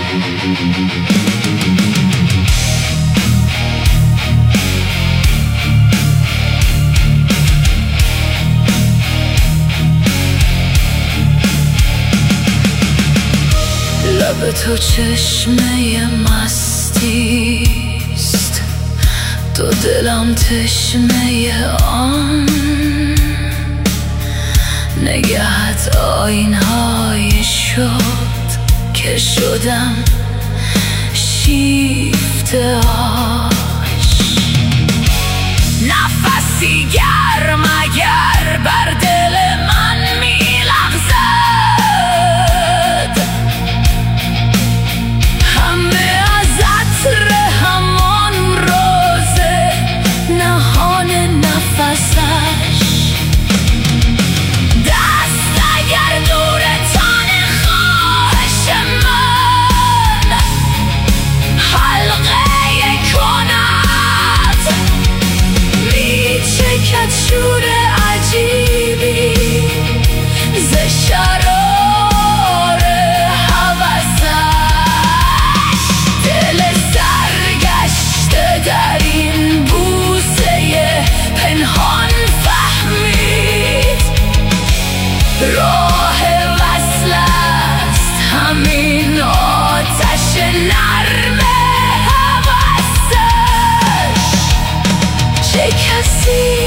لب تو چشمه مستیست، تو دلم تشنه آن. نگهت آینهای شد که شدم شیفته آش. نفسی گرم اگر بر دل من میلغزد، همه از عطر همان روزه نهان نفسش. دست اگر دور تن خواهش من حلقه کند، میچکد شور عجیبی ز شرار هوسش. دل سرگشته در این بوسه پنهان فهمید، راه وصل است همین آتش نرم هوسش. چه کسی